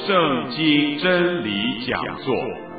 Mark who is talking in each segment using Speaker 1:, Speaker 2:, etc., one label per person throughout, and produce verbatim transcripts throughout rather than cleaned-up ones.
Speaker 1: 圣经真理讲座。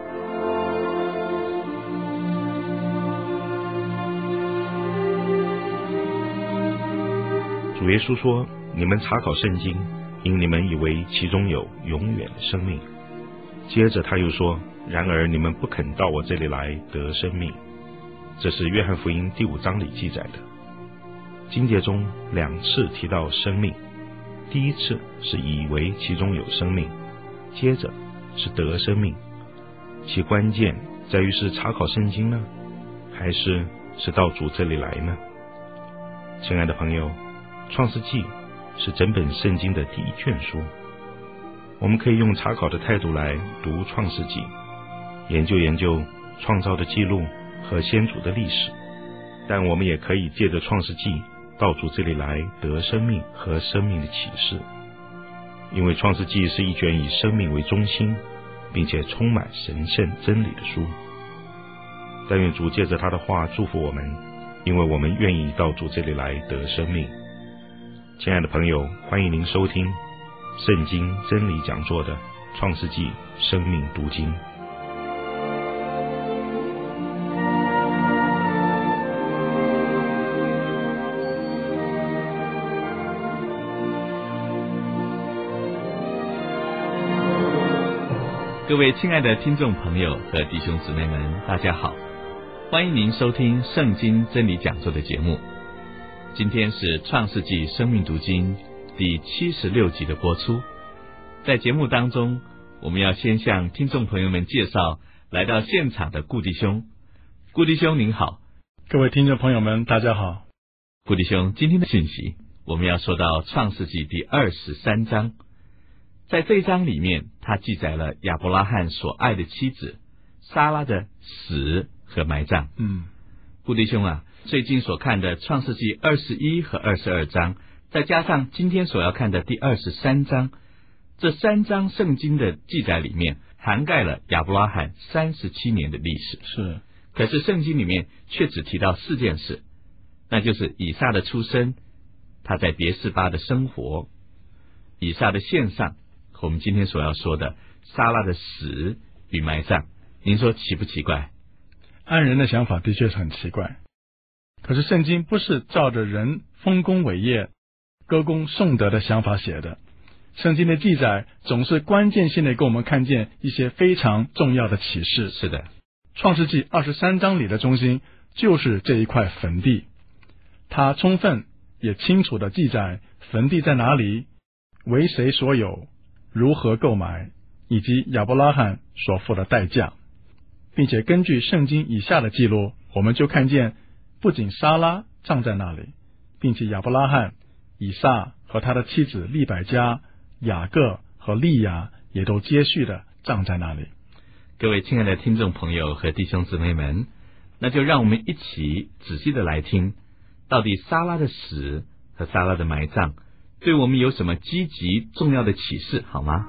Speaker 2: 主耶稣说：你们查考圣经，因你们以为其中有永远的生命。接着他又说：然而你们不肯到我这里来得生命。这是约翰福音第五章里记载的。经节中两次提到生命，第一次是以为其中有生命，接着是得生命。其关键在于是查考圣经呢，还是是到主这里来呢？亲爱的朋友，创世纪是整本圣经的第一卷书，我们可以用查考的态度来读创世纪，研究研究创造的记录和先祖的历史，但我们也可以借着创世纪到主这里来得生命和生命的启示。因为创世纪是一卷以生命为中心并且充满神圣真理的书。但愿主借着他的话祝福我们，因为我们愿意到主这里来得生命。亲爱的朋友，欢迎您收听圣经真理讲座的创世纪生命读经。
Speaker 3: 各位亲爱的听众朋友和弟兄姊妹们，大家好，欢迎您收听圣经真理讲座的节目。今天是创世纪生命读经第七十六集的播出。在节目当中，我们要先向听众朋友们介绍来到现场的顾弟兄。顾弟兄您好。
Speaker 4: 各位听众朋友们大家好。
Speaker 3: 顾弟兄，今天的信息我们要说到创世纪第二十三章。在这一章里面，他记载了亚伯拉罕所爱的妻子撒拉的死和埋葬。
Speaker 4: 嗯，
Speaker 3: 顾弟兄啊，最近所看的创世纪二十一和二十二章，再加上今天所要看的第二十三章，这三章圣经的记载里面涵盖了亚伯拉罕三十七年的历史。
Speaker 4: 是，
Speaker 3: 可是圣经里面却只提到四件事，那就是以撒的出生，他在别是巴的生活，以撒的献上，和我们今天所要说的撒拉的死与埋葬。您说奇不奇怪？
Speaker 4: 按人的想法的确是很奇怪，可是圣经不是照着人丰功伟业、歌功颂德的想法写的。圣经的记载总是关键性的给我们看见一些非常重要的启示。
Speaker 3: 是的，
Speaker 4: 创世纪二十三章里的中心就是这一块坟地，它充分也清楚的记载坟地在哪里，为谁所有，如何购买，以及亚伯拉罕所付的代价。并且根据圣经以下的记录，我们就看见不仅撒拉葬在那里，并且亚伯拉罕、以撒和他的妻子利百加、雅各和利亚也都接续的葬在那里。
Speaker 3: 各位亲爱的听众朋友和弟兄姊妹们，那就让我们一起仔细的来听，到底撒拉的死和撒拉的埋葬对我们有什么积极重要的启示，好吗？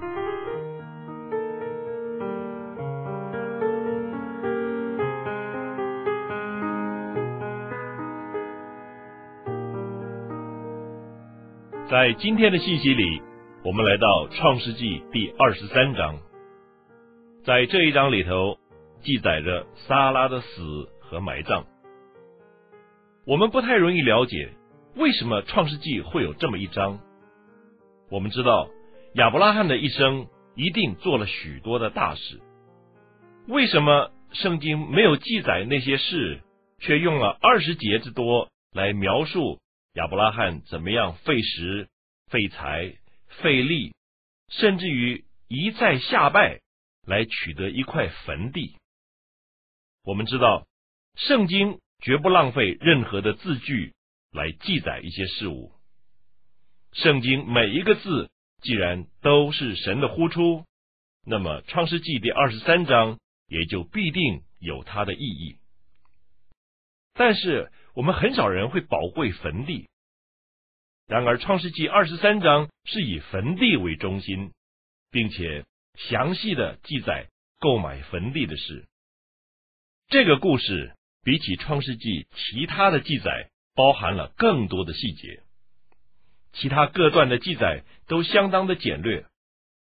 Speaker 5: 在今天的信息里，我们来到创世纪第二十三章。在这一章里头记载着撒拉的死和埋葬。我们不太容易了解为什么创世纪会有这么一章。我们知道亚伯拉罕的一生一定做了许多的大事，为什么圣经没有记载那些事，却用了二十节之多来描述亚伯拉罕怎么样费时、费财、费力，甚至于一再下拜来取得一块坟地？我们知道圣经绝不浪费任何的字句来记载一些事物。圣经每一个字既然都是神的呼出，那么创世纪第二十三章也就必定有它的意义。但是我们很少人会宝贵坟地，然而创世纪二十三章是以坟地为中心，并且详细的记载购买坟地的事。这个故事比起创世纪其他的记载包含了更多的细节，其他各段的记载都相当的简略，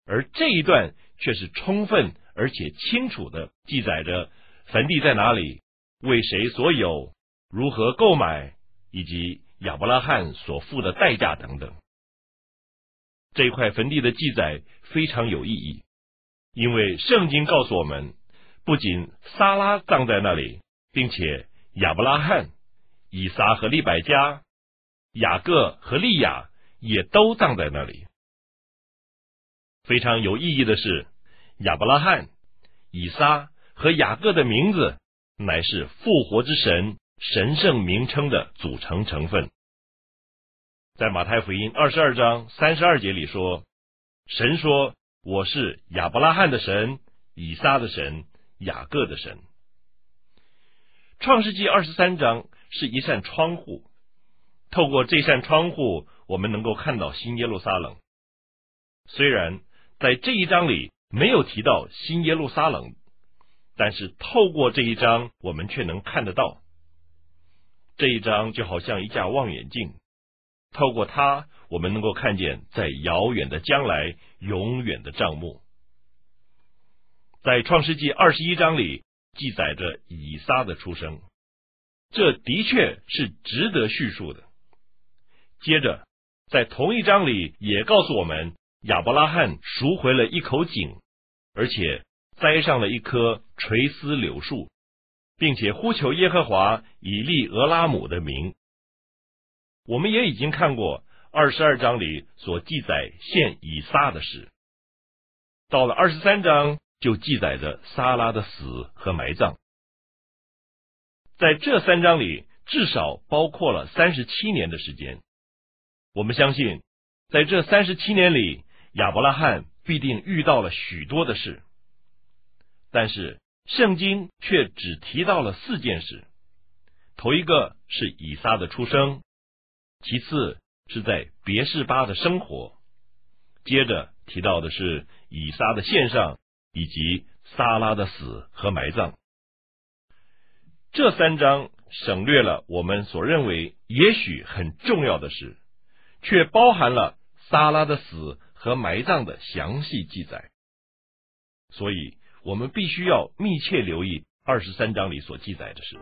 Speaker 5: 而这一段却是充分而且清楚的记载着坟地在哪里，为谁所有，如何购买，以及亚伯拉罕所付的代价等等。这一块坟地的记载非常有意义，因为圣经告诉我们，不仅撒拉葬在那里，并且亚伯拉罕、以撒和利百加、雅各和利亚也都葬在那里。非常有意义的是，亚伯拉罕、以撒和雅各的名字乃是复活之神神圣名称的组成成分。在马太福音二十二章三十二节里说，神说，我是亚伯拉罕的神，以撒的神，雅各的神。创世纪二十三章是一扇窗户，透过这扇窗户，我们能够看到新耶路撒冷。虽然在这一章里没有提到新耶路撒冷，但是透过这一章，我们却能看得到。这一章就好像一架望远镜，透过它，我们能够看见在遥远的将来永远的帐幕。在创世纪二十一章里记载着以撒的出生，这的确是值得叙述的。接着在同一章里也告诉我们，亚伯拉罕赎回了一口井，而且栽上了一棵垂丝柳树，并且呼求耶和华以利俄拉姆的名。我们也已经看过二十二章里所记载献以撒的事，到了二十三章就记载着撒拉的死和埋葬。在这三章里至少包括了三十七年的时间。我们相信在这三十七年里，亚伯拉罕必定遇到了许多的事，但是圣经却只提到了四件事。头一个是以撒的出生，其次是在别是巴的生活，接着提到的是以撒的献上，以及撒拉的死和埋葬。这三章省略了我们所认为也许很重要的事，却包含了撒拉的死和埋葬的详细记载。所以我们必须要密切留意二十三章里所记载的事。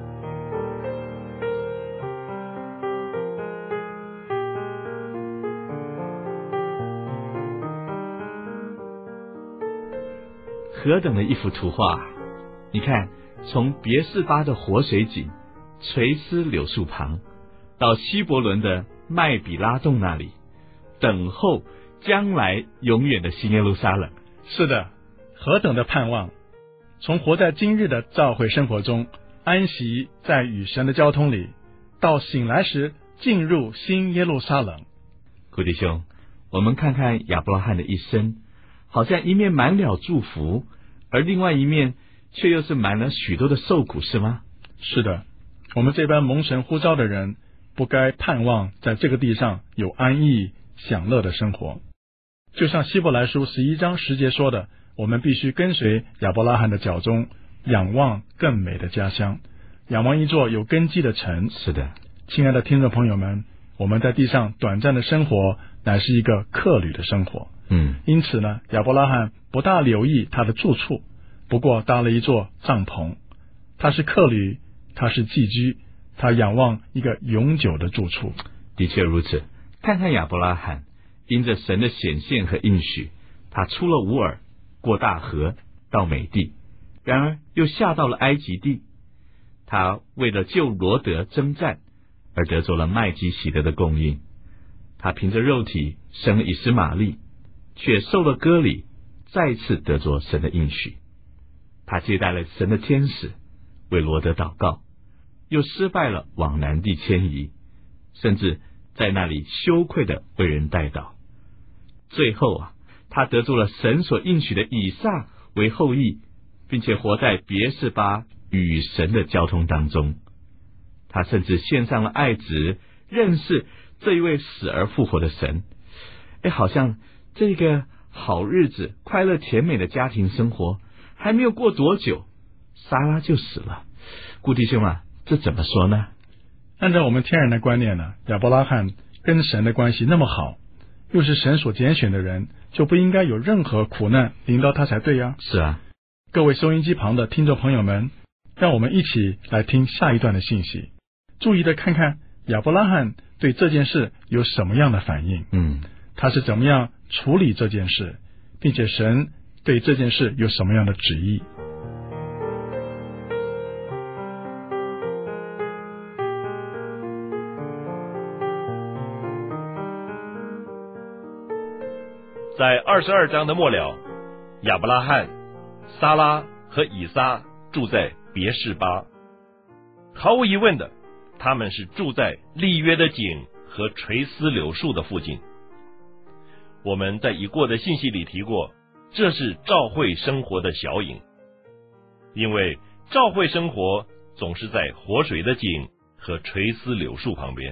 Speaker 3: 何等的一幅图画！你看，从别是巴的活水井、垂丝柳树旁，到希伯伦的麦比拉洞那里，等候将来永远的新耶路撒冷。
Speaker 4: 是的，何等的盼望！从活在今日的教会生活中，安息在与神的交通里，到醒来时进入新耶路撒冷。
Speaker 3: 顾弟兄，我们看看亚伯拉罕的一生，好像一面满了祝福，而另外一面却又是满了许多的受苦，是吗？
Speaker 4: 是的，我们这般蒙神呼召的人，不该盼望在这个地上有安逸享乐的生活。就像希伯来书十一章十节说的，我们必须跟随亚伯拉罕的脚踪，仰望更美的家乡，仰望一座有根基的城。
Speaker 3: 是的，
Speaker 4: 亲爱的听众朋友们，我们在地上短暂的生活乃是一个客旅的生活。
Speaker 3: 嗯，
Speaker 4: 因此呢，亚伯拉罕不大留意他的住处，不过搭了一座帐篷。他是客旅，他是寄居，他仰望一个永久的住处。
Speaker 3: 的确如此。看看亚伯拉罕，因着神的显现和应许，他出了乌尔，过大河，到美地，然而又下到了埃及地。他为了救罗德征战，而得着了麦基洗德的供应。他凭着肉体生了以实玛利，却受了割礼，再次得着神的应许。他接待了神的天使，为罗德祷告，又失败了往南地迁移，甚至在那里羞愧的为人代祷。最后啊，他得住了神所应许的以撒为后裔，并且活在别是巴与神的交通当中。他甚至献上了爱子，认识这一位死而复活的神。哎，好像这个好日子、快乐甜美的家庭生活还没有过多久，撒拉就死了。顾弟兄啊，这怎么说呢？
Speaker 4: 按照我们天然的观念呢，亚伯拉罕跟神的关系那么好， 又是神所拣选的人，就不应该有任何苦难临到他才对呀。
Speaker 3: 是啊，
Speaker 4: 各位收音机旁的听众朋友们，让我们一起来听下一段的信息，注意的看看亚伯拉罕对这件事有什么样的反应，
Speaker 3: 嗯，
Speaker 4: 他是怎么样处理这件事，并且神对这件事有什么样的旨意。
Speaker 5: 在二十二章的末了，亚伯拉罕、撒拉和以撒住在别是巴。毫无疑问的，他们是住在立约的井和垂丝柳树的附近。我们在已过的信息里提过，这是教会生活的小影，因为教会生活总是在活水的井和垂丝柳树旁边。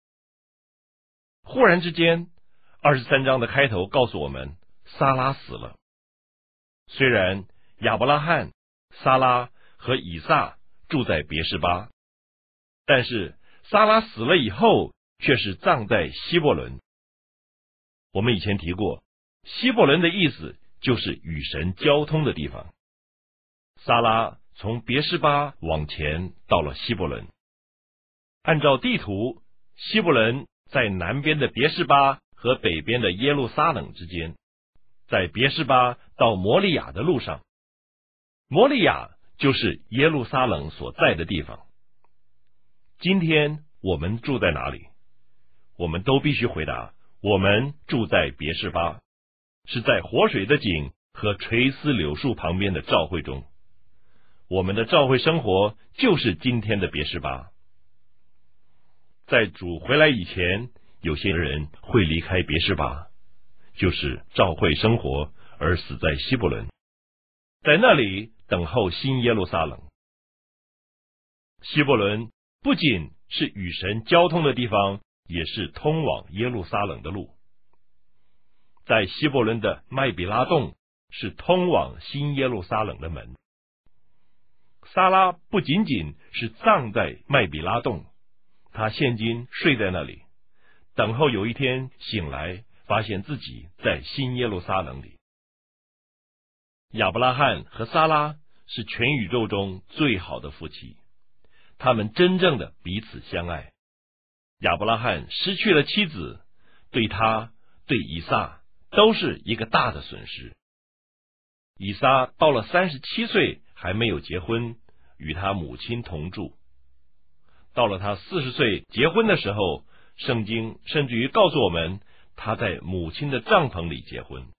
Speaker 5: 忽然之间，二十三章的开头告诉我们，撒拉死了。虽然亚伯拉罕、撒拉和以撒住在别是巴，但是撒拉死了以后，却是葬在希伯伦。我们以前提过，希伯伦的意思就是与神交通的地方。撒拉从别是巴往前到了希伯伦。按照地图，希伯伦在南边的别是巴和北边的耶路撒冷之间，在别是巴到摩利亚的路上。摩利亚就是耶路撒冷所在的地方。今天我们住在哪里？我们都必须回答，我们住在别是巴，是在活水的井和垂丝柳树旁边的教会中。我们的教会生活就是今天的别是巴。在主回来以前，有些人会离开别是巴，就是教会生活而死在希伯伦，在那里等候新耶路撒冷。希伯伦不仅是与神交通的地方，也是通往耶路撒冷的路。在希伯伦的麦比拉洞是通往新耶路撒冷的门。撒拉不仅仅是葬在麦比拉洞，他现今睡在那里，等候有一天醒来，发现自己在新耶路撒冷里。亚伯拉罕和撒拉是全宇宙中最好的夫妻，他们真正的彼此相爱。亚伯拉罕失去了妻子，对他、对以撒都是一个大的损失。以撒到了三十七岁还没有结婚，与他母亲同住。到了他四十岁结婚的时候，圣经甚至于告诉我们，他在母亲的帐篷里结婚。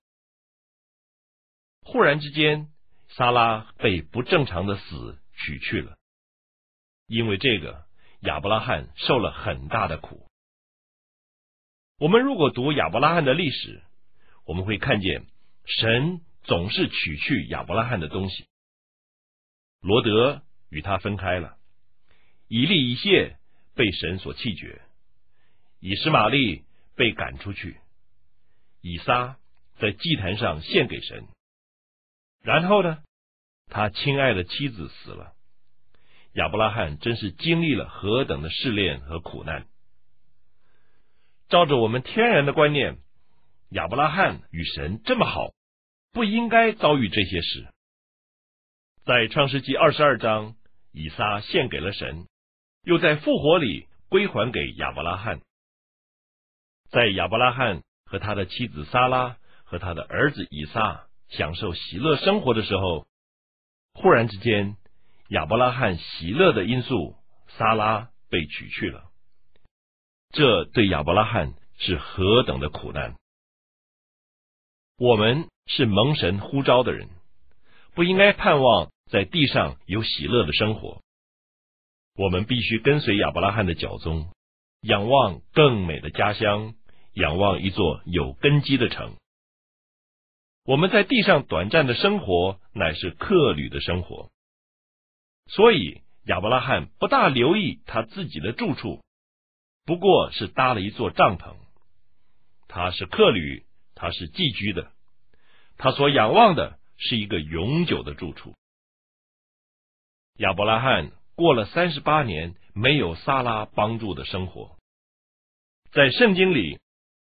Speaker 5: 忽然之间，撒拉被不正常的死取去了。因为这个，亚伯拉罕受了很大的苦。我们如果读亚伯拉罕的历史，我们会看见神总是取去亚伯拉罕的东西。罗德与他分开了，以利以谢被神所弃绝，以实玛利被赶出去，以撒在祭坛上献给神。然后呢，他亲爱的妻子死了。亚伯拉罕真是经历了何等的试炼和苦难。照着我们天然的观念，亚伯拉罕与神这么好，不应该遭遇这些事。在创世纪二十二章，以撒献给了神，又在复活里归还给亚伯拉罕。在亚伯拉罕和他的妻子撒拉和他的儿子以撒享受喜乐生活的时候，忽然之间，亚伯拉罕喜乐的因素，撒拉被取去了。这对亚伯拉罕是何等的苦难！我们是蒙神呼召的人，不应该盼望在地上有喜乐的生活。我们必须跟随亚伯拉罕的脚踪，仰望更美的家乡，仰望一座有根基的城。我们在地上短暂的生活，乃是客旅的生活。所以亚伯拉罕不大留意他自己的住处，不过是搭了一座帐篷。他是客旅，他是寄居的，他所仰望的是一个永久的住处。亚伯拉罕过了三十八年没有撒拉帮助的生活。在圣经里，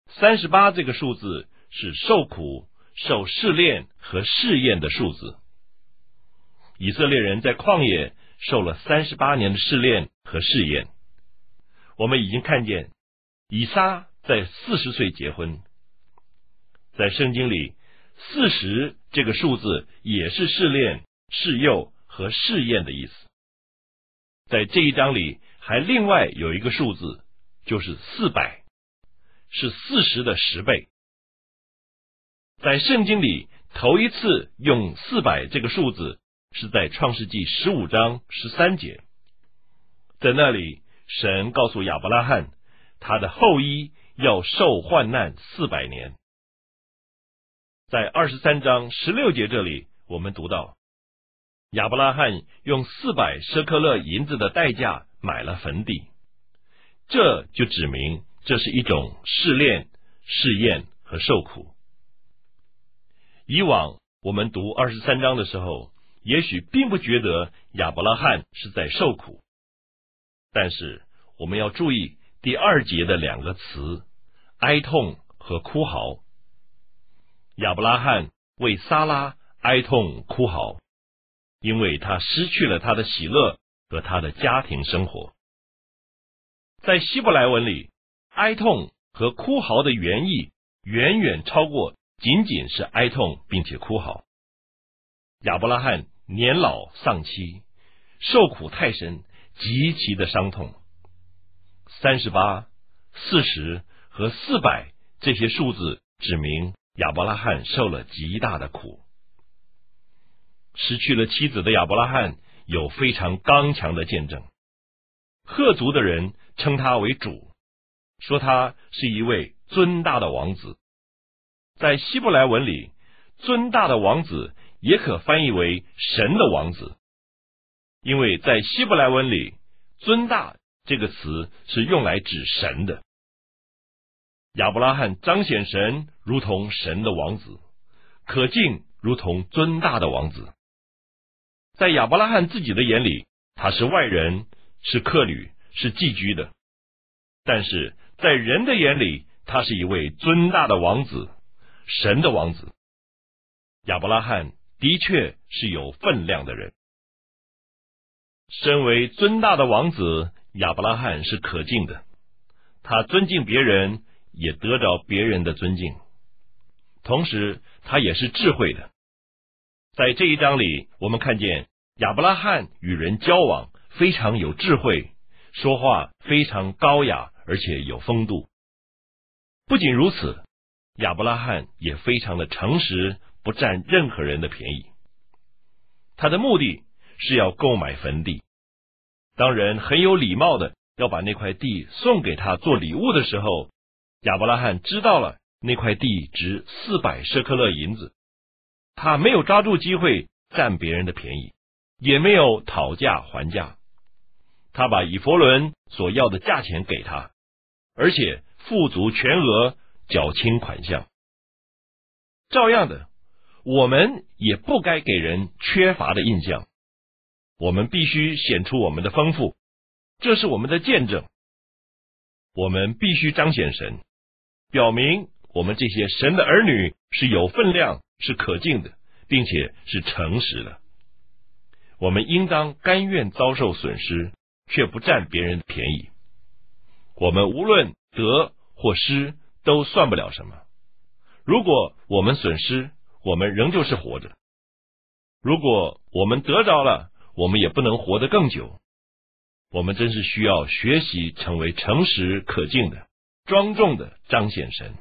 Speaker 5: 三十八这个数字是受苦、受试炼和试验的数字。以色列人在旷野受了三十八年的试炼和试验。我们已经看见以撒在四十岁结婚，在圣经里四十这个数字也是试炼、试诱和试验的意思。在这一章里还另外有一个数字，就是四百，是四十的十倍。在圣经里头一次用四百这个数字是在创世纪十五章十三节，在那里神告诉亚伯拉罕，他的后裔要受患难四百年。在二十三章十六节这里，我们读到亚伯拉罕用四百舍客勒银子的代价买了坟地，这就指明这是一种试炼、试验和受苦。以往我们读二十三章的时候，也许并不觉得亚伯拉罕是在受苦，但是我们要注意第二节的两个词，哀痛和哭嚎。亚伯拉罕为撒拉哀痛哭嚎，因为他失去了他的喜乐和他的家庭生活。在希伯来文里，哀痛和哭嚎的原意远远超过仅仅是哀痛并且哭嚎。亚伯拉罕年老丧妻，受苦太深，极其的伤痛。三十八、四十和四百这些数字指明亚伯拉罕受了极大的苦。失去了妻子的亚伯拉罕有非常刚强的见证，赫族的人称他为主，说他是一位尊大的王子。在希伯来文里，尊大的王子也可翻译为神的王子，因为在希伯来文里，尊大这个词是用来指神的。亚伯拉罕彰显神如同神的王子，可敬如同尊大的王子。在亚伯拉罕自己的眼里，他是外人，是客旅，是寄居的，但是在人的眼里，他是一位尊大的王子，神的王子。亚伯拉罕的确是有分量的人。身为尊大的王子，亚伯拉罕是可敬的，他尊敬别人，也得着别人的尊敬，同时他也是智慧的。在这一章里，我们看见亚伯拉罕与人交往非常有智慧，说话非常高雅，而且有风度。不仅如此，亚伯拉罕也非常的诚实，不占任何人的便宜。他的目的是要购买坟地。当人很有礼貌的要把那块地送给他做礼物的时候，亚伯拉罕知道了那块地值四百舍客勒银子，他没有抓住机会占别人的便宜，也没有讨价还价。他把以弗伦所要的价钱给他，而且付足全额，缴清款项。照样的，我们也不该给人缺乏的印象，我们必须显出我们的丰富，这是我们的见证。我们必须彰显神，表明我们这些神的儿女是有分量，是可敬的，并且是诚实的。我们应当甘愿遭受损失，却不占别人的便宜。我们无论得或失，都算不了什么。如果我们损失，我们仍旧是活着；如果我们得着了，我们也不能活得更久。我们真是需要学习成为诚实可敬的、庄重的彰显神。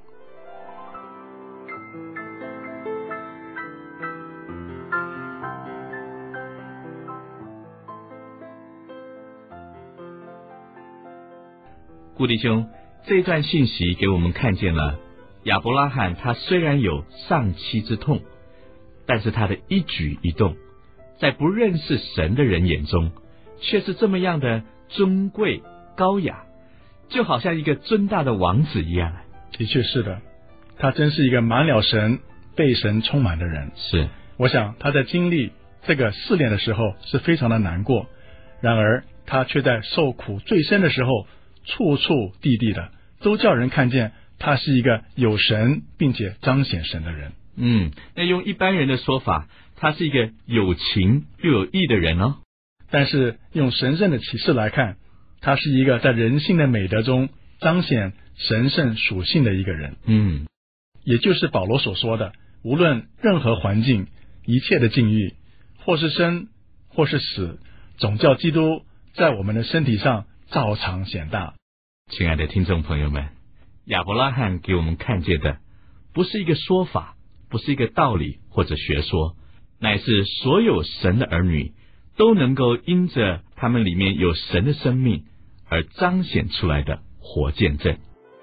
Speaker 3: 顾弟兄，这一段信息给我们看见了亚伯拉罕，他虽然有丧妻之痛，但是他的一举一动，在不认识神的人眼中，却是这么样的尊贵高雅，就好像一个尊大的王子一样。
Speaker 4: 的确是的，他真是一个满了神、被神充满的人。
Speaker 3: 是，
Speaker 4: 我想他在经历这个试炼的时候是非常的难过，然而他却在受苦最深的时候，处处地地的都叫人看见他是一个有神并且彰显神的人。
Speaker 3: 嗯，那用一般人的说法，他是一个有情又有义的人哦。
Speaker 4: 但是用神圣的启示来看，他是一个在人性的美德中彰显神圣属性的一个人。
Speaker 3: 嗯，
Speaker 4: 也就是保罗所说的，无论任何环境，一切的境遇，或是生或是死，总叫基督在我们的身体上照常显大。
Speaker 3: 亲爱的听众朋友们，亚伯拉罕给我们看见的不是一个说法，不是一个道理或者学说，乃是所有神的儿女都能够因着他们里面有神的生命而彰显出来的活见证。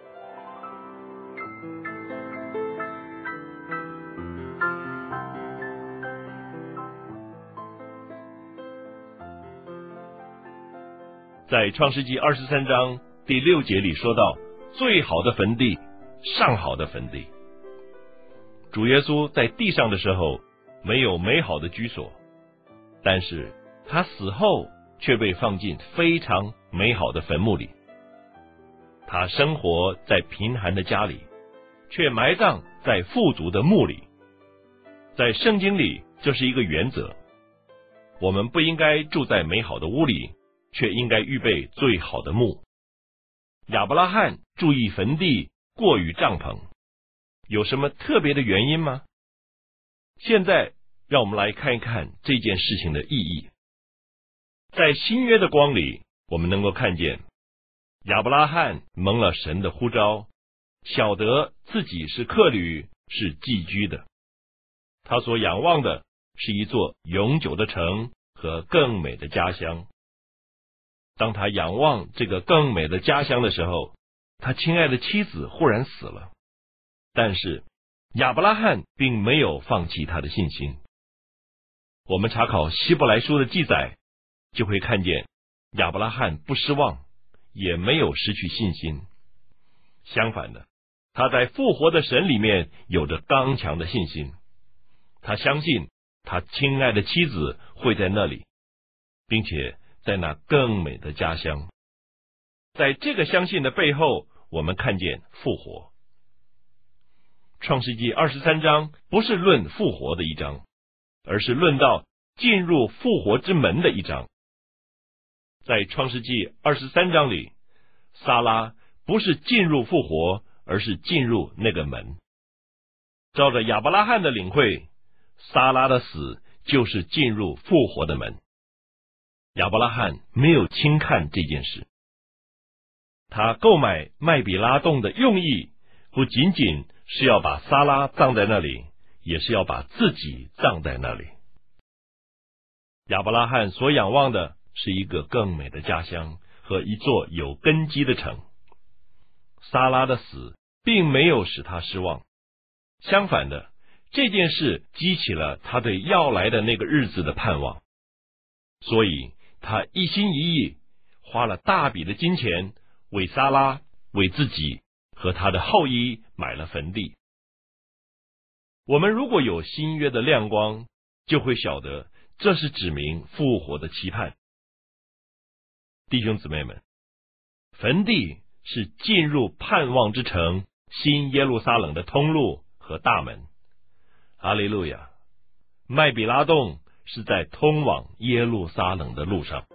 Speaker 5: 在创世纪二十三章第六节里说到，最好的坟地，上好的坟地。主耶稣在地上的时候没有美好的居所，但是他死后却被放进非常美好的坟墓里。他生活在贫寒的家里，却埋葬在富足的墓里。在圣经里，这是一个原则，我们不应该住在美好的屋里，却应该预备最好的墓。亚伯拉罕注意坟地过于帐篷，有什么特别的原因吗？现在让我们来看一看这件事情的意义。在新约的光里，我们能够看见亚伯拉罕蒙了神的呼召，晓得自己是客旅，是寄居的。他所仰望的是一座永久的城和更美的家乡。当他仰望这个更美的家乡的时候，他亲爱的妻子忽然死了。但是亚伯拉罕并没有放弃他的信心。我们查考希伯来书的记载，就会看见亚伯拉罕不失望，也没有失去信心。相反的，他在复活的神里面有着刚强的信心。他相信他亲爱的妻子会在那里，并且在那更美的家乡。在这个相信的背后，我们看见复活。创世纪二十三章不是论复活的一章，而是论到进入复活之门的一章。在创世纪二十三章里，撒拉不是进入复活，而是进入那个门。照着亚伯拉罕的领会，撒拉的死就是进入复活的门。亚伯拉罕没有轻看这件事。他购买麦比拉洞的用意，不仅仅是要把撒拉葬在那里，也是要把自己葬在那里。亚伯拉罕所仰望的是一个更美的家乡和一座有根基的城。撒拉的死并没有使他失望，相反的，这件事激起了他对要来的那个日子的盼望，所以他一心一意花了大笔的金钱为撒拉、为自己和他的后裔买了坟地。我们如果有新约的亮光，就会晓得这是指明复活的期盼。弟兄姊妹们，坟地是进入盼望之城新耶路撒冷的通路和大门。哈利路亚！麦比拉洞是在通往耶路撒冷的路上。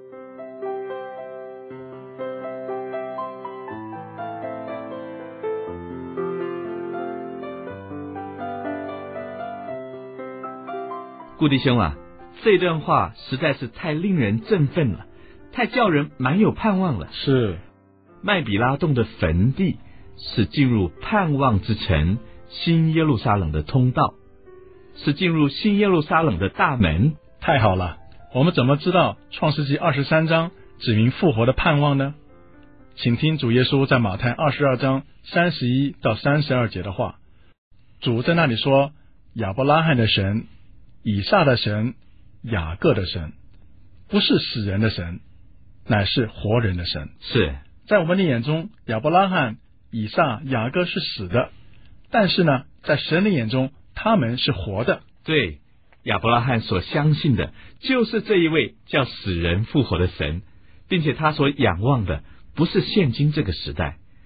Speaker 3: 顾弟兄啊，这段话实在是太令人振奋了，太叫人蛮有盼望了。
Speaker 4: 是，
Speaker 3: 麦比拉洞的坟地是进入盼望之城新耶路撒冷的通道，是进入新耶路撒冷的大门。
Speaker 4: 太好了！我们怎么知道创世纪二十三章指明复活的盼望呢？请听主耶稣在马太二十二章三十一到三十二节的话。主在那里说，亚伯拉罕的神，以撒的神，雅各的神，不是死人的神，乃是活人的神。
Speaker 3: 是
Speaker 4: 在我们的眼中，亚伯拉罕、以撒、雅各是死的，但是呢，在神的眼中，他们是活的。
Speaker 3: 对，亚伯拉罕所相信的就是这一位叫死人复活的神，并且他所仰望的不是现今这个时代，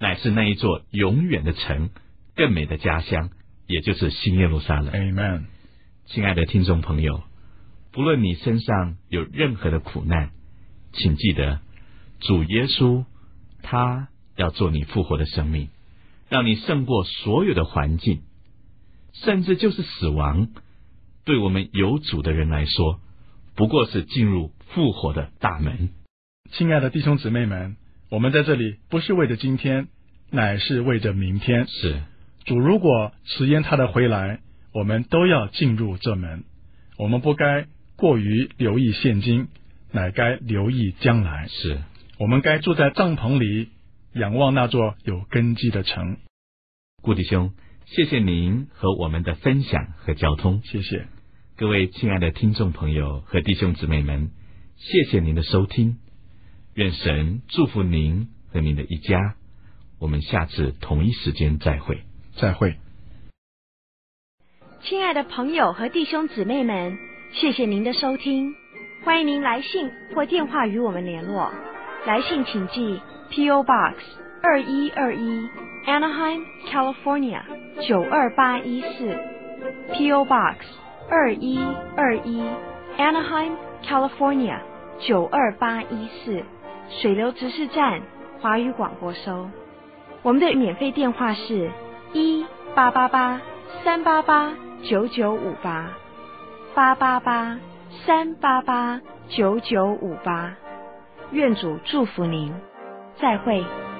Speaker 3: 乃是那一座永远的城，更美的家乡，也就是新耶路撒冷。
Speaker 4: Amen。
Speaker 3: 亲爱的听众朋友，不论你身上有任何的苦难，请记得主耶稣他要做你复活的生命，让你胜过所有的环境，甚至就是死亡，对我们有主的人来说，不过是进入复活的大门。
Speaker 4: 亲爱的弟兄姊妹们，我们在这里不是为着今天，乃是为着明天。
Speaker 3: 是，
Speaker 4: 主如果迟延他的回来，我们都要进入这门。我们不该过于留意现今，乃该留意将来。
Speaker 3: 是，
Speaker 4: 我们该住在帐篷里，仰望那座有根基的城。
Speaker 3: 顾弟兄，谢谢您和我们的分享和交通。
Speaker 4: 谢谢
Speaker 3: 各位亲爱的听众朋友和弟兄姊妹们，谢谢您的收听。愿神祝福您和您的一家。我们下次同一时间再会。
Speaker 4: 再会。
Speaker 6: 亲爱的朋友和弟兄姊妹们，谢谢您的收听，欢迎您来信或电话与我们联络。来信请寄 P O Box 二一二一 Anaheim California 九二八一四 P O Box 二一二一 Anaheim California 九二八一四水流执事站华语广播收。我们的免费电话是一八八八三八八九九五八八八八三八八九九五八。愿主祝福您，再会。